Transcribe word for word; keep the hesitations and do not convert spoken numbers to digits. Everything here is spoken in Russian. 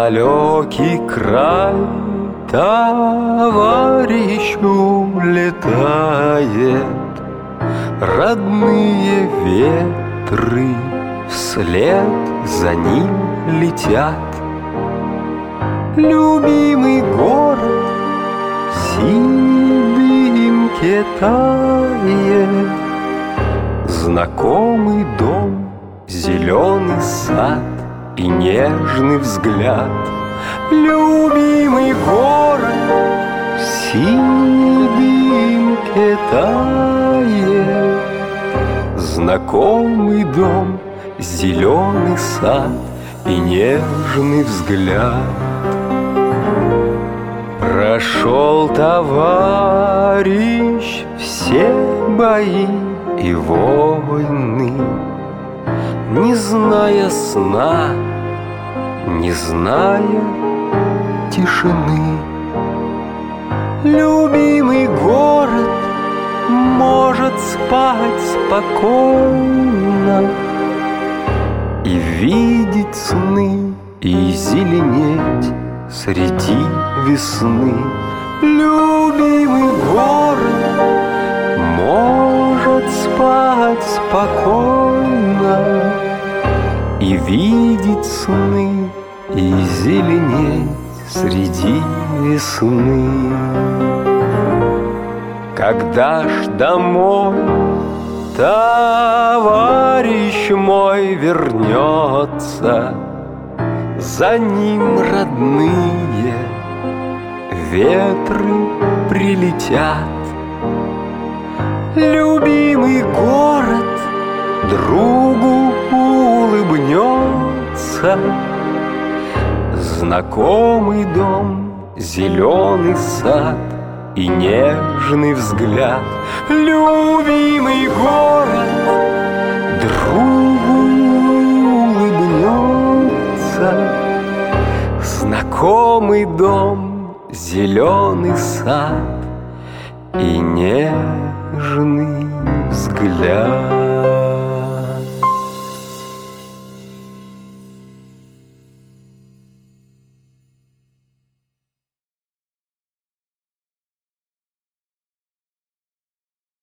далекий край товарищ улетает, родные ветры вслед за ним летят. Любимый город в синей дымке тает, знакомый дом, зеленый сад и нежный взгляд. Любимый город в синей дымке тает, знакомый дом, зеленый сад и нежный взгляд. Прошел товарищ все бои и войны, не зная сна, не зная тишины. Любимый город может спать спокойно и видеть сны, и зеленеть среди весны. Любимый город может спать спокойно и видеть сны, и зеленеть среди весны. Когда ж домой товарищ мой вернется, за ним родные ветры прилетят. Любимый город другу улыбнется, знакомый дом, зеленый сад и нежный взгляд. Любимый город другу улыбнется, знакомый дом, зеленый сад и нежный взгляд.